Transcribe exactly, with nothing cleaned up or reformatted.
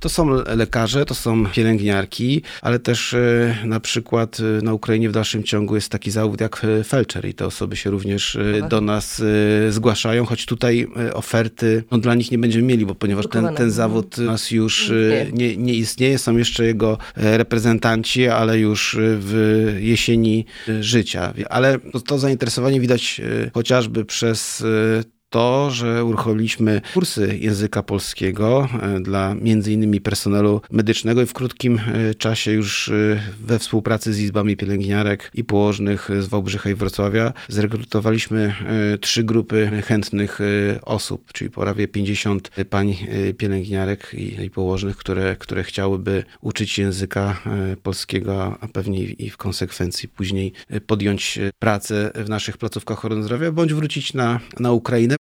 To są lekarze, to są pielęgniarki, ale też na przykład na Ukrainie w dalszym ciągu jest taki zawód jak felczer i te osoby się również do nas zgłaszają, choć tutaj oferty no, dla nich nie będziemy mieli, bo ponieważ ten, ten zawód u nas już nie, nie istnieje, są jeszcze jego reprezentanci, ale już w jesieni życia. Ale to, to zainteresowanie widać chociażby przez to, że uruchomiliśmy kursy języka polskiego dla między innymi personelu medycznego i w krótkim czasie już we współpracy z izbami pielęgniarek i położnych z Wałbrzycha i Wrocławia zrekrutowaliśmy trzy grupy chętnych osób, czyli prawie pięćdziesiąt pań pielęgniarek i, i położnych, które, które chciałyby uczyć języka polskiego, a pewnie i w konsekwencji później podjąć pracę w naszych placówkach ochrony zdrowia, bądź wrócić na, na Ukrainę.